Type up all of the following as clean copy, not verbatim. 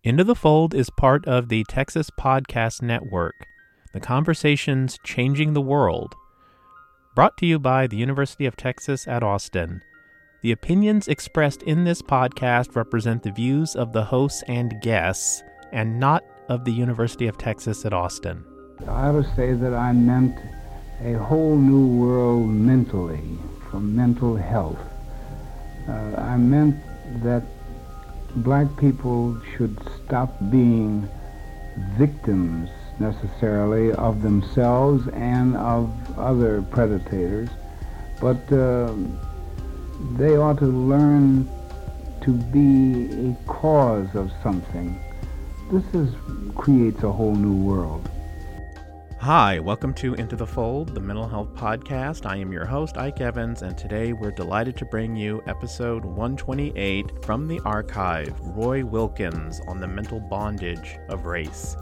Into the Fold is part of the Texas Podcast Network, the conversations changing the world. Brought to you by the University of Texas at Austin. The opinions expressed in this podcast represent the views of the hosts and guests, and not of the University of Texas at Austin. I would say that I meant a whole new world mentally, from mental health. I meant that black people should stop being victims necessarily of themselves and of other predators, but they ought to learn to be a cause of something. This creates a whole new world. Hi, welcome to Into the Fold, the mental health podcast. I am your host, Ike Evans, and today we're delighted to bring you episode 128 from the archive, Roy Wilkins on the mental bondage of race.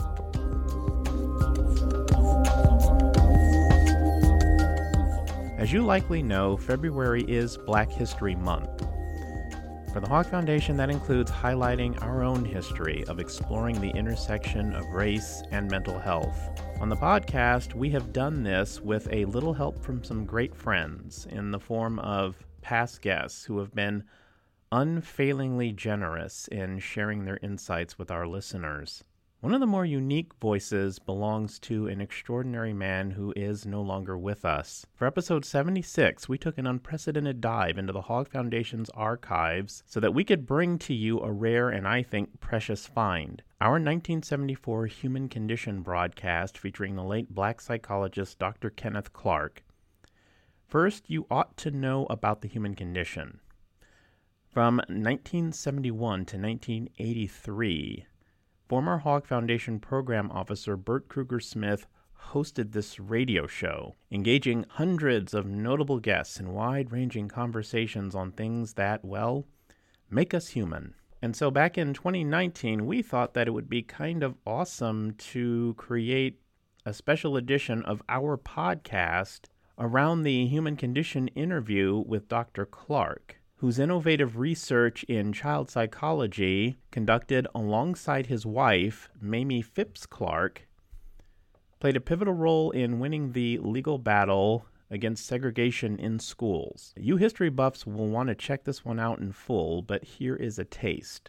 As you likely know, February is Black History Month. For the Hawk Foundation, that includes highlighting our own history of exploring the intersection of race and mental health. On the podcast, we have done this with a little help from some great friends in the form of past guests who have been unfailingly generous in sharing their insights with our listeners. One of the more unique voices belongs to an extraordinary man who is no longer with us. For episode 76, we took an unprecedented dive into the Hawk Foundation's archives so that we could bring to you a rare and, I think, precious find. Our 1974 Human Condition broadcast featuring the late black psychologist Dr. Kenneth Clark. First, you ought to know about the human condition. From 1971 to 1983, former Hawk Foundation program officer Bert Kruger-Smith hosted this radio show, engaging hundreds of notable guests in wide-ranging conversations on things that, well, make us human. And so back in 2019, we thought that it would be kind of awesome to create a special edition of our podcast around the human condition interview with Dr. Clark, whose innovative research in child psychology, conducted alongside his wife, Mamie Phipps Clark, played a pivotal role in winning the legal battle against segregation in schools. You history buffs will want to check this one out in full, but here is a taste.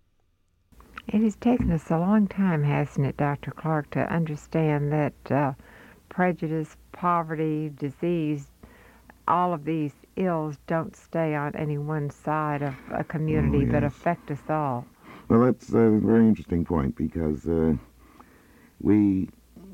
It has taken us a long time, hasn't it, Dr. Clark, to understand that prejudice, poverty, disease, all of these ills don't stay on any one side of a community, but affect us all. Well, that's a very interesting point because we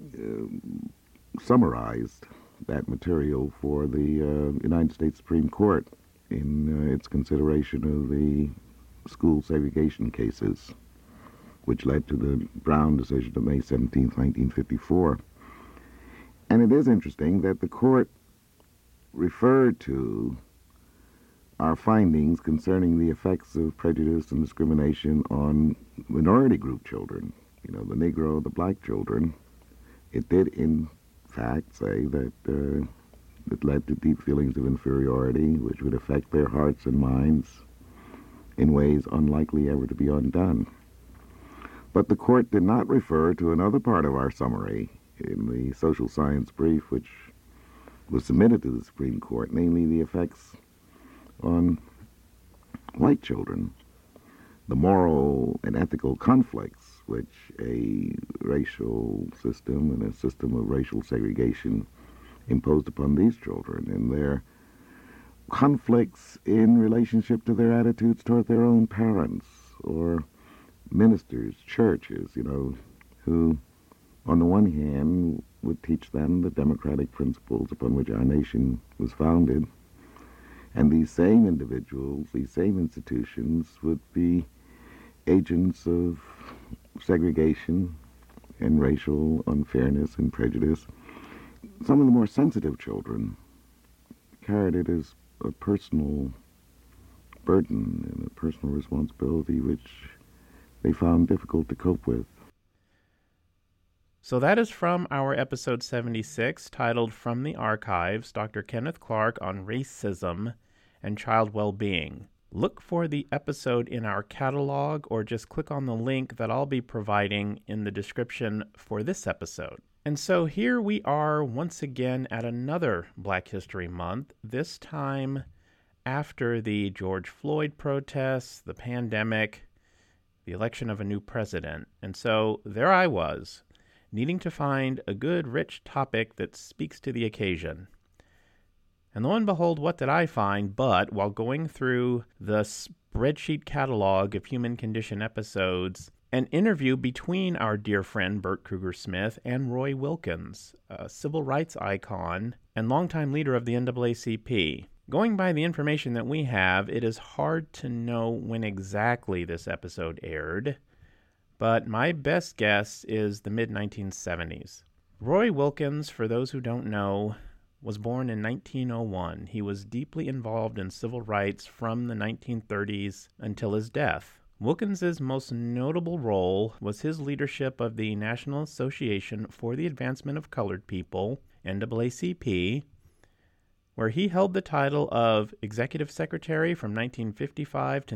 summarized that material for the United States Supreme Court in its consideration of the school segregation cases, which led to the Brown decision of May 17, 1954. And it is interesting that the court referred to our findings concerning the effects of prejudice and discrimination on minority group children, the Negro, the black children. It did, in fact, say that it led to deep feelings of inferiority, which would affect their hearts and minds in ways unlikely ever to be undone. But the court did not refer to another part of our summary in the social science brief, which was submitted to the Supreme Court, namely the effects on white children, the moral and ethical conflicts which a racial system and a system of racial segregation imposed upon these children, and their conflicts in relationship to their attitudes toward their own parents or ministers, churches, who on the one hand would teach them the democratic principles upon which our nation was founded, and these same individuals, these same institutions would be agents of segregation and racial unfairness and prejudice. Some of the more sensitive children carried it as a personal burden and a personal responsibility which they found difficult to cope with. So that is from our episode 76, titled From the Archives, Dr. Kenneth Clark on Racism and Child Well-Being. look for the episode in our catalog or just click on the link that I'll be providing in the description for this episode. And so here we are once again at another Black History Month, this time after the George Floyd protests, the pandemic, the election of a new president. And so there I was, needing to find a good, rich topic that speaks to the occasion. And lo and behold, what did I find? But while going through the spreadsheet catalog of Human Condition episodes, an interview between our dear friend Bert Kruger Smith and Roy Wilkins, a civil rights icon and longtime leader of the NAACP. Going by the information that we have, it is hard to know when exactly this episode aired, but my best guess is the mid-1970s. Roy Wilkins, for those who don't know, was born in 1901. He was deeply involved in civil rights from the 1930s until his death. Wilkins's most notable role was his leadership of the National Association for the Advancement of Colored People, NAACP, where he held the title of Executive Secretary from 1955 to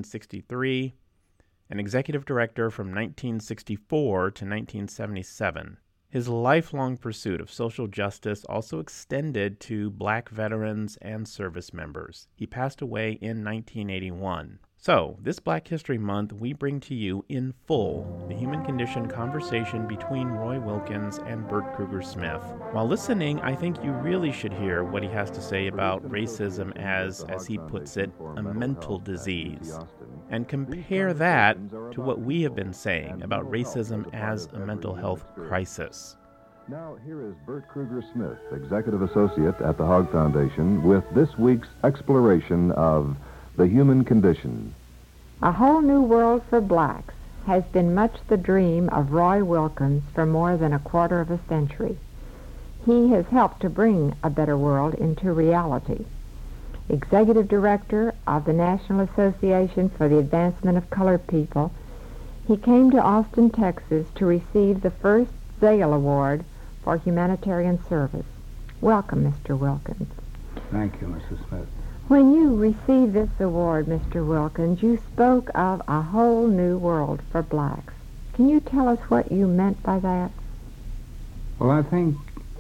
1963 and Executive Director from 1964 to 1977. His lifelong pursuit of social justice also extended to Black veterans and service members. He passed away in 1981. So, this Black History Month, we bring to you in full the Human Condition conversation between Roy Wilkins and Bert Kruger Smith. While listening, I think you really should hear what he has to say about racism as he puts it, a mental disease. And compare that to what we have been saying about racism as a mental health crisis. Now, here is Bert Kruger Smith, Executive Associate at the Hogg Foundation, with this week's exploration of the human condition. A Whole New World for Blacks has been much the dream of Roy Wilkins for more than a quarter of a century. He has helped to bring a better world into reality. Executive Director of the National Association for the Advancement of Colored People, he came to Austin, Texas to receive the first Zale Award for humanitarian service. Welcome, Mr. Wilkins. Thank you, Mrs. Smith. When you received this award, Mr. Wilkins, you spoke of a whole new world for blacks. Can you tell us what you meant by that? Well, I think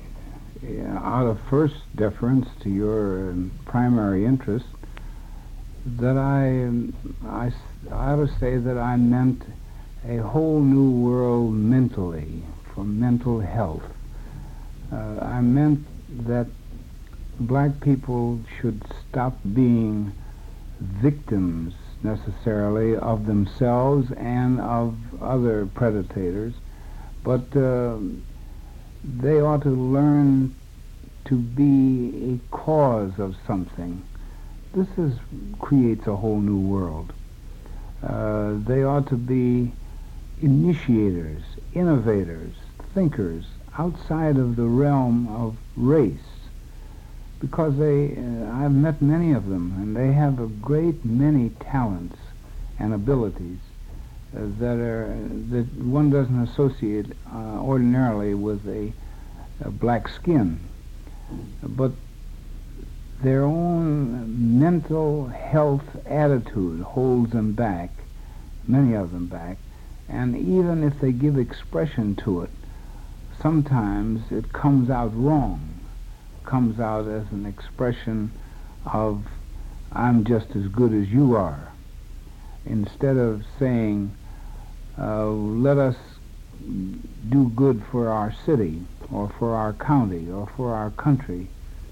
out of first deference to your primary interest, that I ought to say that I meant a whole new world mentally, for mental health. I meant that black people should stop being victims necessarily of themselves and of other predators, but they ought to learn to be a cause of something. This creates a whole new world. They ought to be initiators, innovators, thinkers outside of the realm of race, because I've met many of them, and they have a great many talents and abilities that one doesn't associate ordinarily with a black skin. But their own mental health attitude holds them back, many of them back, and even if they give expression to it, sometimes it comes out wrong, comes out as an expression of, I'm just as good as you are, instead of saying, let us do good for our city, or for our county, or for our country,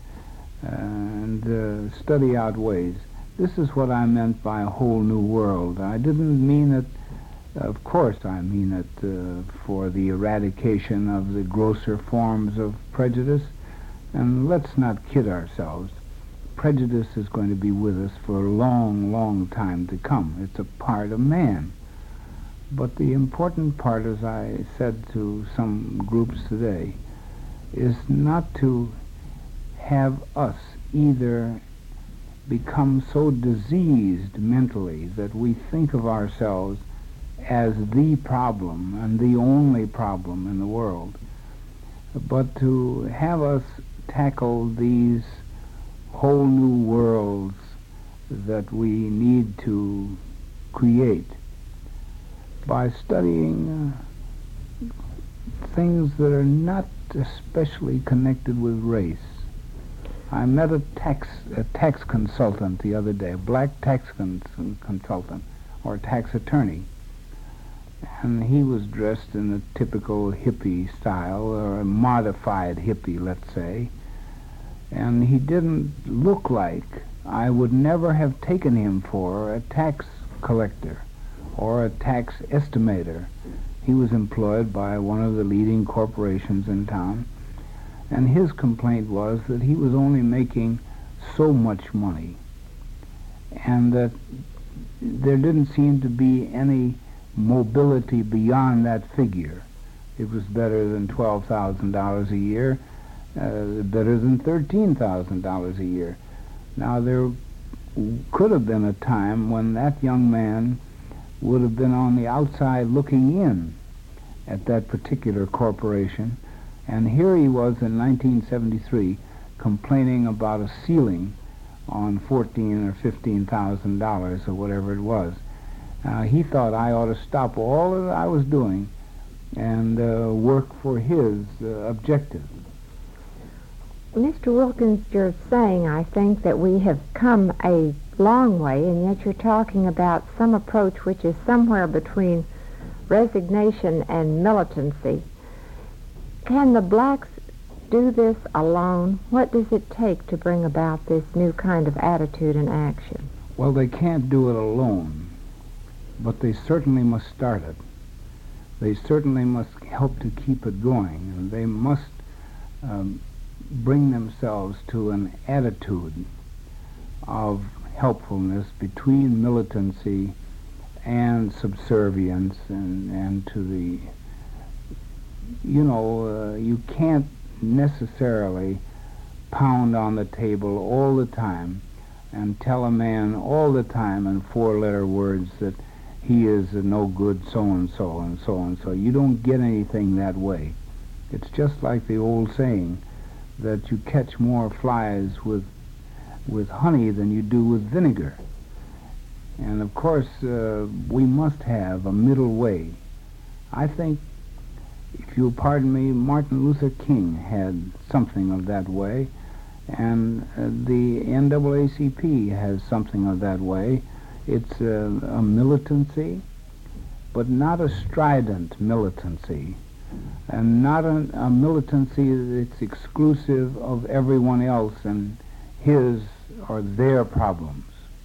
and study out ways. This is what I meant by a whole new world. I didn't mean it, of course I mean it for the eradication of the grosser forms of prejudice, and let's not kid ourselves. Prejudice is going to be with us for a long, long time to come. It's a part of man. But the important part, as I said to some groups today, is not to have us either become so diseased mentally that we think of ourselves as the problem and the only problem in the world, but to have us tackle these whole new worlds that we need to create by studying things that are not especially connected with race. I met a tax consultant the other day, a black tax consultant or tax attorney, and he was dressed in a typical hippie style, or a modified hippie, let's say, and he didn't look like, I would never have taken him for a tax collector or a tax estimator. He was employed by one of the leading corporations in town, and his complaint was that he was only making so much money, and that there didn't seem to be any mobility beyond that figure. It was better than $12,000 a year, better than $13,000 a year. Now, there could have been a time when that young man would have been on the outside looking in at that particular corporation, and here he was in 1973 complaining about a ceiling on $14,000 or $15,000 or whatever it was. He thought I ought to stop all that I was doing and work for his objective. Mr. Wilkins, you're saying, I think, that we have come a long way, and yet you're talking about some approach which is somewhere between resignation and militancy. Can the blacks do this alone? What does it take to bring about this new kind of attitude and action? Well, they can't do it alone, but they certainly must start it. They certainly must help to keep it going, and they must bring themselves to an attitude of helpfulness between militancy and subservience and to the, you can't necessarily pound on the table all the time and tell a man all the time in four-letter words that he is a no good so-and-so and so-and-so. You don't get anything that way. It's just like the old saying that you catch more flies with honey than you do with vinegar. And of course, we must have a middle way. I think, if you'll pardon me, Martin Luther King had something of that way, and the NAACP has something of that way. It's a militancy, but not a strident militancy, and not a militancy that's exclusive of everyone else and his or their problems.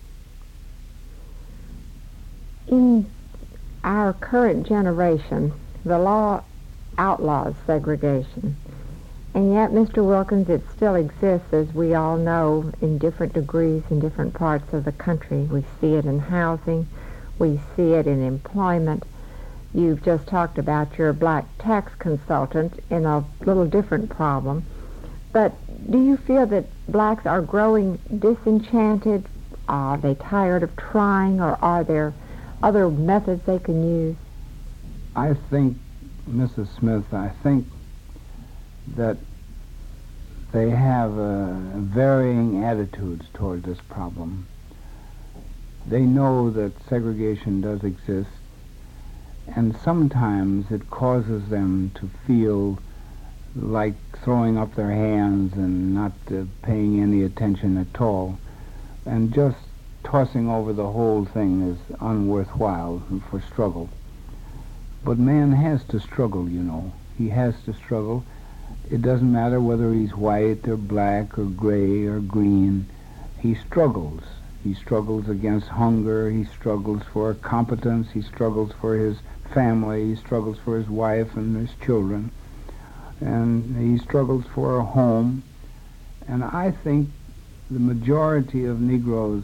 In our current generation, the law outlaws segregation, and yet, Mr. Wilkins, it still exists, as we all know, in different degrees in different parts of the country. We see it in housing, we see it in employment. You've just talked about your black tax consultant in a little different problem, but do you feel that blacks are growing disenchanted? Are they tired of trying, or are there other methods they can use? I think, Mrs. Smith, I think that they have varying attitudes toward this problem. They know that segregation does exist, and sometimes it causes them to feel like throwing up their hands and not paying any attention at all, and just tossing over the whole thing is unworthwhile for struggle. But man has to struggle, He has to struggle. It doesn't matter whether he's white or black or gray or green. He struggles. He struggles against hunger. He struggles for competence. He struggles for his family. He struggles for his wife and his children. And he struggles for a home. And I think the majority of Negroes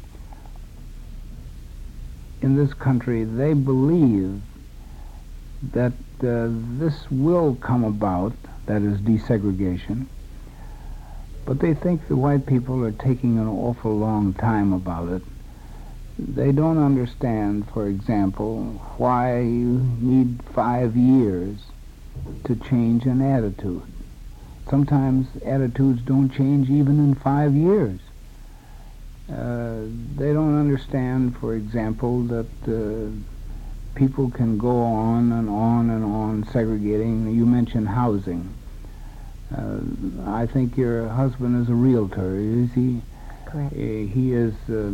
in this country, they believe that this will come about, that is desegregation, but they think the white people are taking an awful long time about it. They don't understand, for example, why you need 5 years to change an attitude. Sometimes attitudes don't change even in 5 years. They don't understand, for example, that people can go on and on and on segregating. You mentioned housing. I think your husband is a realtor, is he? Correct. He is.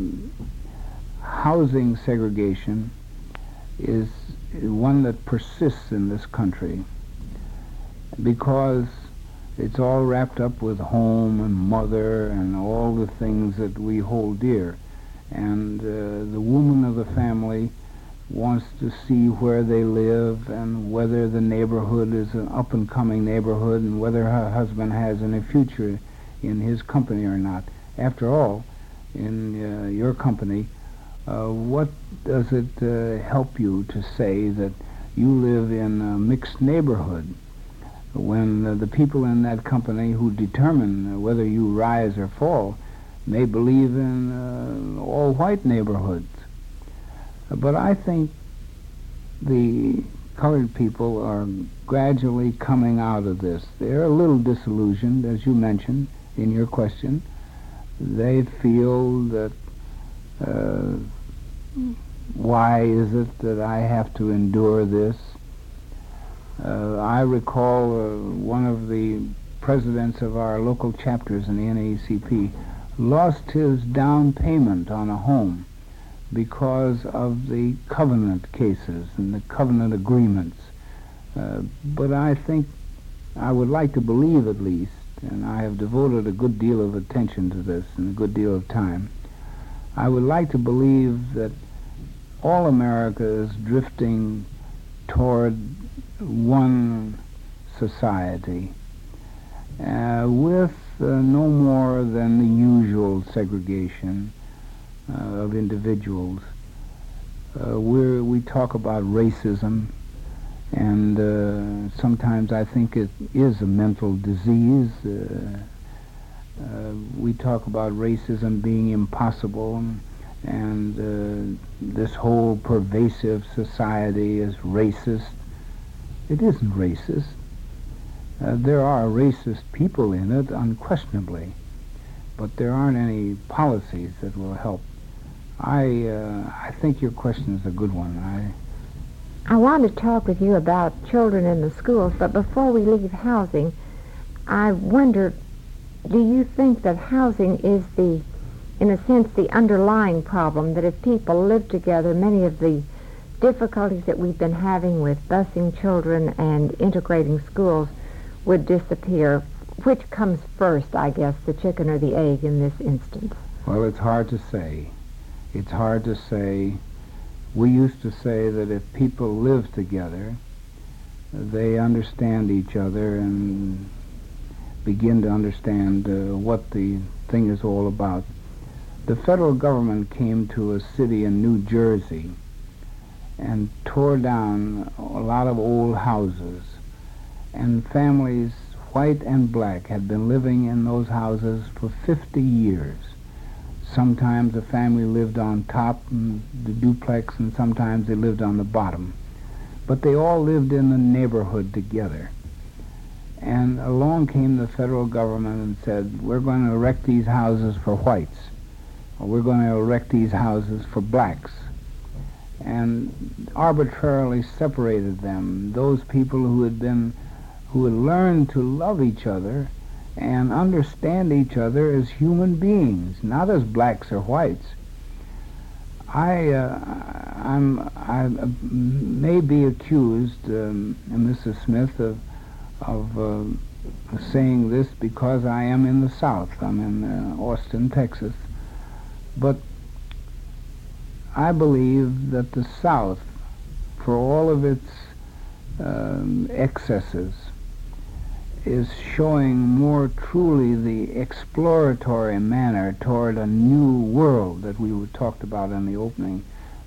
Housing segregation is one that persists in this country because it's all wrapped up with home and mother and all the things that we hold dear. And the woman of the family wants to see where they live and whether the neighborhood is an up-and-coming neighborhood and whether her husband has any future in his company or not. After all, in your company, what does it help you to say that you live in a mixed neighborhood when the people in that company who determine whether you rise or fall may believe in all-white neighborhoods? But I think the colored people are gradually coming out of this. They're a little disillusioned, as you mentioned in your question. They feel that why is it that I have to endure this? I recall one of the presidents of our local chapters in the NAACP lost his down payment on a home because of the covenant cases and the covenant agreements. But I think, I would like to believe at least, and I have devoted a good deal of attention to this and a good deal of time, I would like to believe that all America is drifting toward one society with no more than the usual segregation of individuals. We talk about racism, and sometimes I think it is a mental disease. We talk about racism being impossible, and this whole pervasive society is racist. It isn't racist. There are racist people in it, unquestionably, but there aren't any policies that will help. I think your question is a good one. I want to talk with you about children in the schools, but before we leave housing, I wonder, do you think that housing is in a sense, the underlying problem, that if people live together, many of the difficulties that we've been having with busing children and integrating schools would disappear? Which comes first, I guess, the chicken or the egg in this instance? Well, it's hard to say. It's hard to say. We used to say that if people live together, they understand each other and begin to understand what the thing is all about. The federal government came to a city in New Jersey and tore down a lot of old houses, and families, white and black, had been living in those houses for 50 years. Sometimes a family lived on top in the duplex, and sometimes they lived on the bottom. But they all lived in the neighborhood together. And along came the federal government and said, we're going to erect these houses for whites, or we're going to erect these houses for blacks, and arbitrarily separated them. Those people who had learned to love each other and understand each other as human beings, not as blacks or whites. I may be accused, Mrs. Smith, of saying this because I am in the South. I'm in Austin, Texas. But I believe that the South, for all of its excesses, is showing more truly the exploratory manner toward a new world that we talked about in the opening.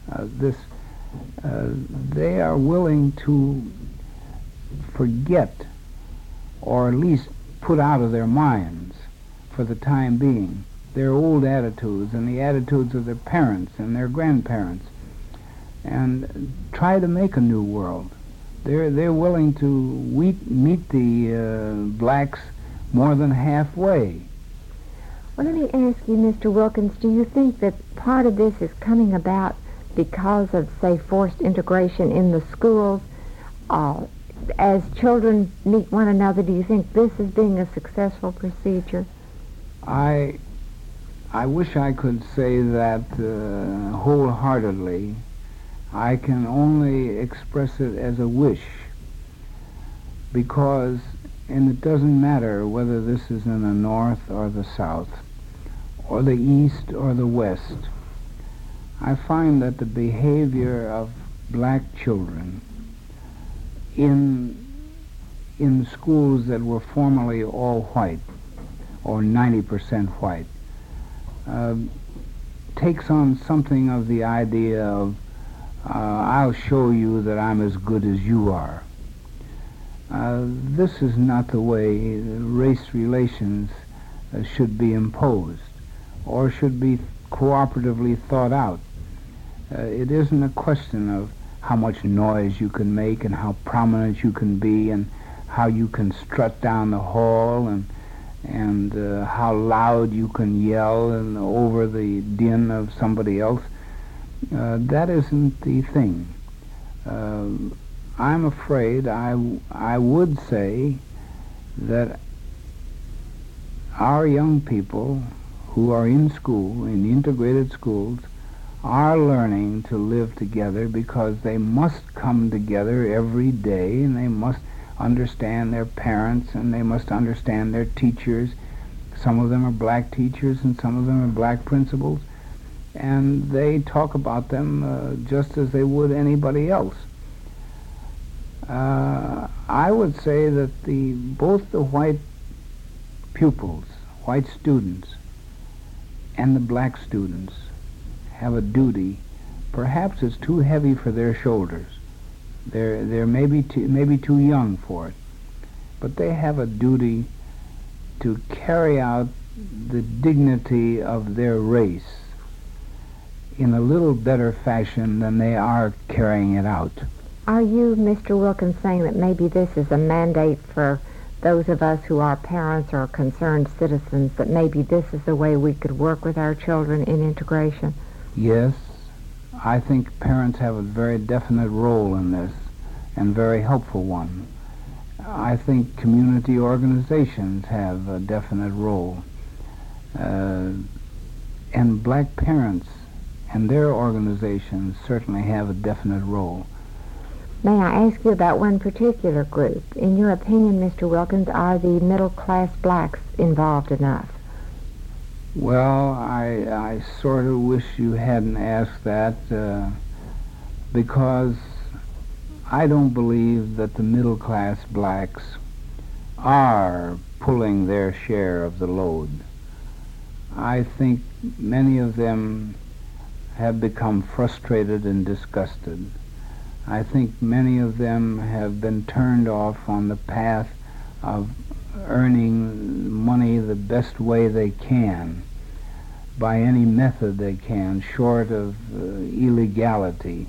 They are willing to forget, or at least put out of their minds for the time being, their old attitudes and the attitudes of their parents and their grandparents, and try to make a new world. They're willing to meet the blacks more than halfway. Well, let me ask you, Mr. Wilkins, do you think that part of this is coming about because of, say, forced integration in the schools? As children meet one another, do you think this is being a successful procedure? I wish I could say that wholeheartedly. I can only express it as a wish, because, and it doesn't matter whether this is in the North or the South, or the East or the West, I find that the behavior of black children in schools that were formerly all white, or 90% white, takes on something of the idea of, I'll show you that I'm as good as you are. This is not the way race relations should be imposed, or should be cooperatively thought out. It isn't a question of how much noise you can make and how prominent you can be and how you can strut down the hall and how loud you can yell and over the din of somebody else. That isn't the thing. I'm afraid I would say that our young people who are in school, in the integrated schools, are learning to live together because they must come together every day, and they must understand their parents, and they must understand their teachers. Some of them are black teachers and some of them are black principals, and they talk about them just as they would anybody else. I would say that both the white pupils, white students, and the black students have a duty. Perhaps it's too heavy for their shoulders. They're maybe too young for it, but they have a duty to carry out the dignity of their race in a little better fashion than they are carrying it out. Are you, Mr. Wilkins, saying that maybe this is a mandate for those of us who are parents or concerned citizens, that maybe this is the way we could work with our children in integration? Yes, I think parents have a very definite role in this, and very helpful one. I think community organizations have a definite role. And black parents and their organizations certainly have a definite role. May I ask you about one particular group? In your opinion, Mr. Wilkins, are the middle-class blacks involved enough? Well, I sort of wish you hadn't asked that, because I don't believe that the middle-class blacks are pulling their share of the load. I think many of them have become frustrated and disgusted. I think many of them have been turned off on the path of earning money the best way they can, by any method they can, short of illegality.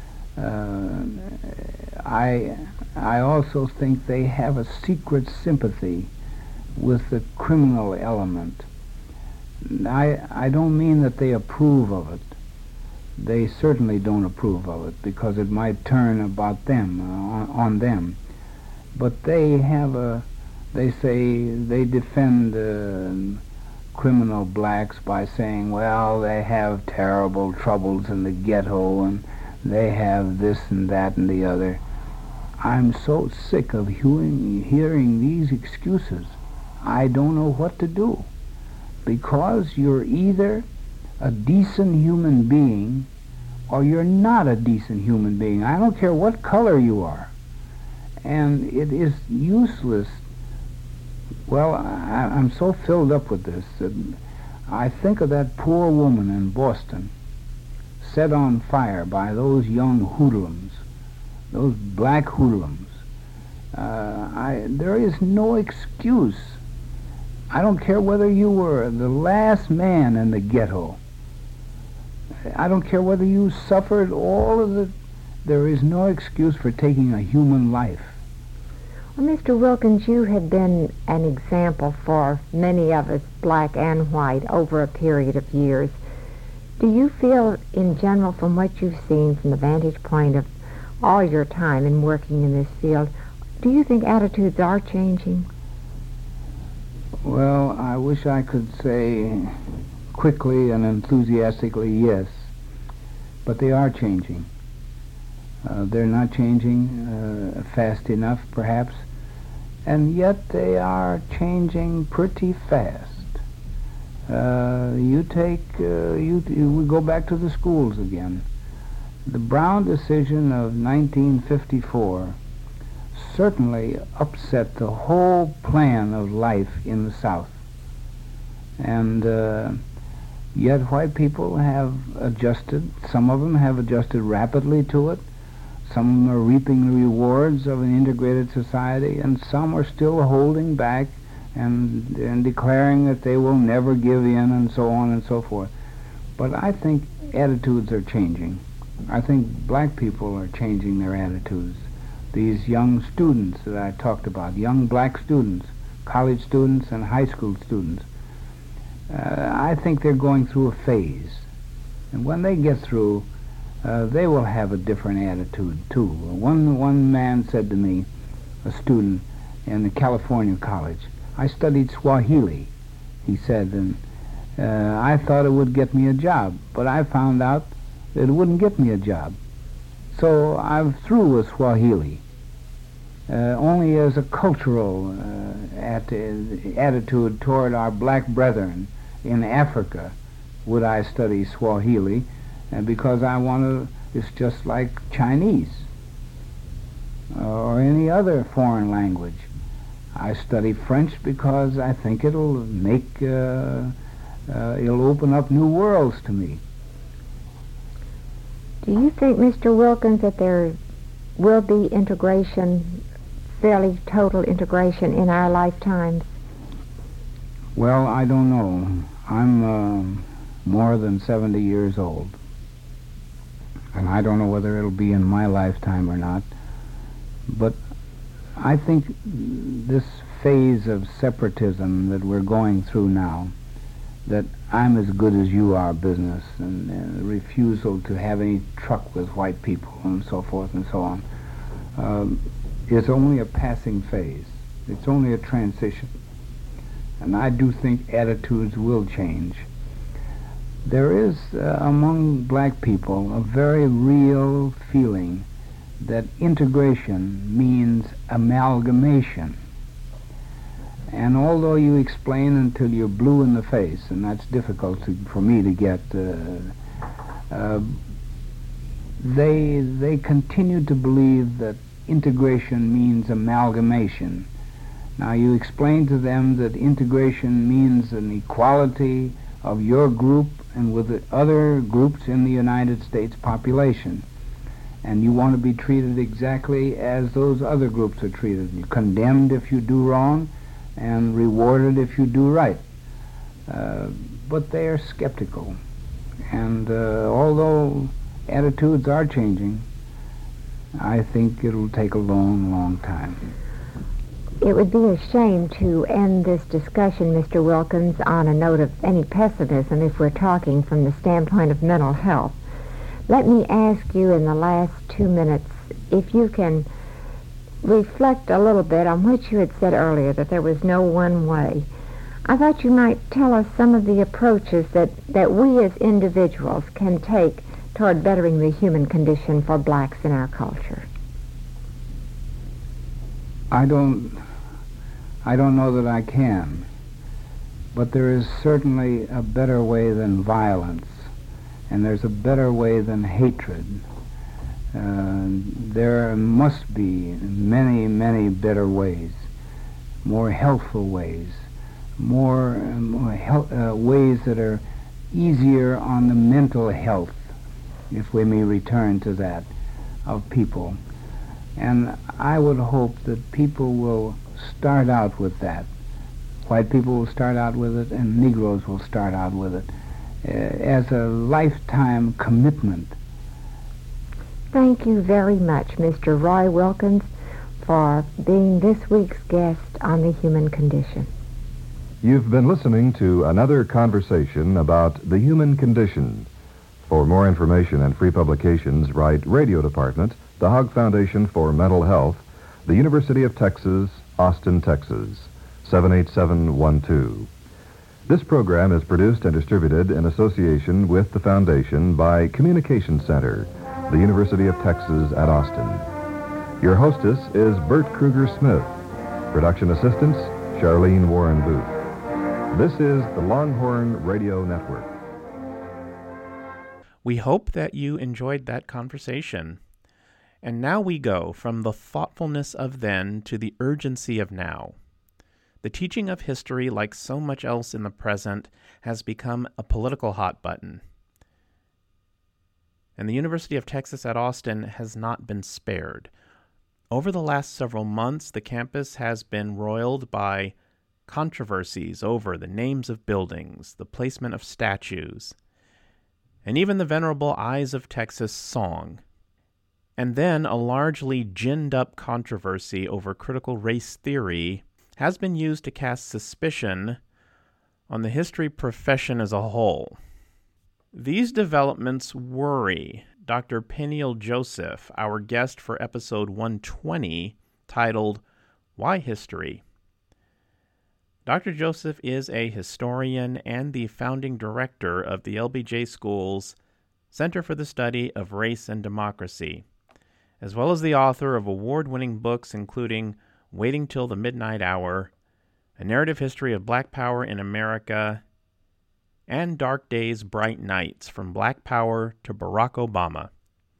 I also think they have a secret sympathy with the criminal element. I don't mean that they approve of it. They certainly don't approve of it, because it might turn about them, on them. But they say they defend criminal blacks by saying, well, they have terrible troubles in the ghetto, and they have this and that and the other. I'm so sick of hearing these excuses. I don't know what to do, because you're either a decent human being or you're not a decent human being. I don't care what color you are. And it is useless. Well, I'm so filled up with this that I think of that poor woman in Boston, set on fire by those young hoodlums, those black hoodlums. There is no excuse. I don't care whether you were the last man in the ghetto. I don't care whether you suffered all of the... There is no excuse for taking a human life. Well, Mr. Wilkins, you have been an example for many of us, black and white, over a period of years. Do you feel, in general, from what you've seen from the vantage point of all your time in working in this field, do you think attitudes are changing? Well, I wish I could say quickly and enthusiastically yes, but they are changing. They're not changing fast enough, perhaps, and yet they are changing pretty fast. We go back to the schools again. The Brown decision of 1954 certainly upset the whole plan of life in the South. And yet white people have adjusted. Some of them have adjusted rapidly to it. Some of them are reaping the rewards of an integrated society, and some are still holding back and declaring that they will never give in, and so on and so forth. But I think attitudes are changing. I think black people are changing their attitudes. These young students that I talked about, young black students, college students and high school students, I think they're going through a phase. And when they get through, they will have a different attitude too. One man said to me, a student in the California college, I studied Swahili, he said, and I thought it would get me a job, but I found out that it wouldn't get me a job. So I'm through with Swahili. Only as a cultural attitude toward our black brethren in Africa would I study Swahili, and because I want to, it's just like Chinese or any other foreign language. I study French because I think it'll open up new worlds to me. Do you think, Mr. Wilkins, that there will be integration, fairly total integration in our lifetimes? Well, I don't know. I'm more than 70 years old, and I don't know whether it'll be in my lifetime or not. But I think this phase of separatism that we're going through now, that I'm as good as you are business, and refusal to have any truck with white people and so forth and so on, is only a passing phase. It's only a transition. And I do think attitudes will change. There is among black people a very real feeling that integration means amalgamation. And although you explain until you're blue in the face, and that's difficult for me to get, they continue to believe that integration means amalgamation. Now you explain to them that integration means an equality of your group and with the other groups in the United States population. And you want to be treated exactly as those other groups are treated. You're condemned if you do wrong and rewarded if you do right. But they are skeptical. And although attitudes are changing, I think it'll take a long, long time. It would be a shame to end this discussion, Mr. Wilkins, on a note of any pessimism if we're talking from the standpoint of mental health. Let me ask you in the last 2 minutes if you can reflect a little bit on what you had said earlier, that there was no one way. I thought you might tell us some of the approaches that we as individuals can take toward bettering the human condition for blacks in our culture. I don't know that I can, but there is certainly a better way than violence, and there's a better way than hatred. There must be many, many better ways, more healthful ways, more ways that are easier on the mental health, if we may return to that, of people. And I would hope that people will start out with that. White people will start out with it, and Negroes will start out with it as a lifetime commitment. Thank you very much, Mr. Roy Wilkins, for being this week's guest on the human condition. You've been listening to another conversation about the human condition. For more information and free publications, write Radio Department, the Hogg Foundation for Mental Health, the University of Texas, Austin, Texas, 78712. This program is produced and distributed in association with the Foundation by Communication Center, the University of Texas at Austin. Your hostess is Bert Kruger Smith. Production assistants, Charlene Warren Booth. This is the Longhorn Radio Network. We hope that you enjoyed that conversation. And now we go from the thoughtfulness of then to the urgency of now. The teaching of history, like so much else in the present, has become a political hot button. And the University of Texas at Austin has not been spared. Over the last several months, the campus has been roiled by controversies over the names of buildings, the placement of statues, and even the venerable Eyes of Texas song. And then a largely ginned-up controversy over critical race theory has been used to cast suspicion on the history profession as a whole. These developments worry Dr. Peniel Joseph, our guest for episode 120, titled, Why History? Dr. Joseph is a historian and the founding director of the LBJ School's Center for the Study of Race and Democracy, as well as the author of award-winning books including Waiting Till the Midnight Hour, A Narrative History of Black Power in America, and Dark Days, Bright Nights, From Black Power to Barack Obama.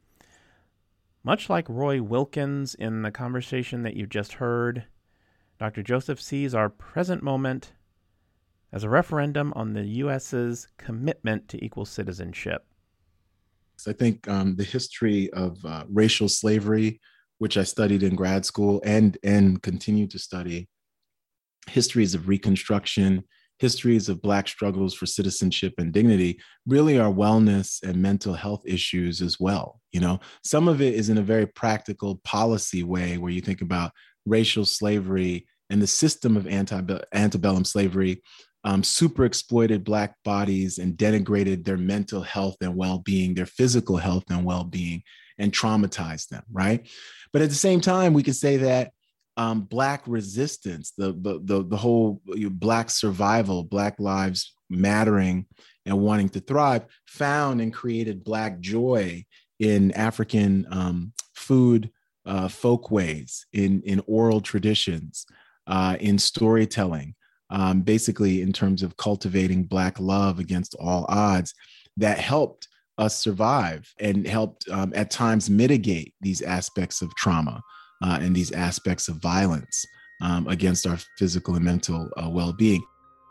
Much like Roy Wilkins in the conversation that you just heard, Dr. Joseph sees our present moment as a referendum on the U.S.'s commitment to equal citizenship. I think the history of racial slavery, which I studied in grad school and continue to study, histories of Reconstruction, histories of Black struggles for citizenship and dignity, really are wellness and mental health issues as well. You know, some of it is in a very practical policy way where you think about racial slavery and the system of antebellum slavery super exploited Black bodies and denigrated their mental health and well-being, their physical health and well-being, and traumatized them, right? But at the same time, we could say that Black resistance, the whole Black survival, Black lives mattering and wanting to thrive, found and created Black joy in African food folkways, in oral traditions, in storytelling, basically in terms of cultivating Black love against all odds that helped us survive and helped at times mitigate these aspects of trauma and these aspects of violence against our physical and mental well-being.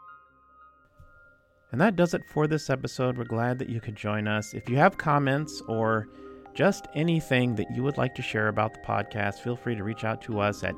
And that does it for this episode. We're glad that you could join us. If you have comments or just anything that you would like to share about the podcast, feel free to reach out to us at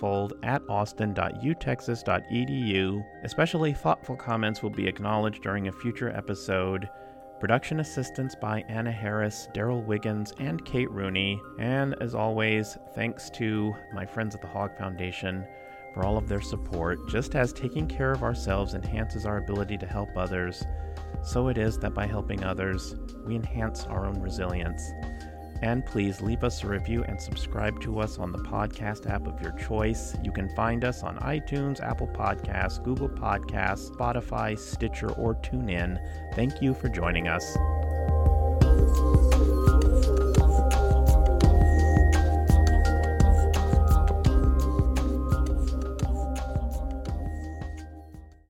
intothefold@austin.utexas.edu. Especially thoughtful comments will be acknowledged during a future episode. Production assistance by Anna Harris, Daryl Wiggins, and Kate Rooney. And as always, thanks to my friends at the Hogg Foundation for all of their support. Just as taking care of ourselves enhances our ability to help others, so it is that by helping others, we enhance our own resilience. And please leave us a review and subscribe to us on the podcast app of your choice. You can find us on iTunes, Apple Podcasts, Google Podcasts, Spotify, Stitcher, or TuneIn. Thank you for joining us.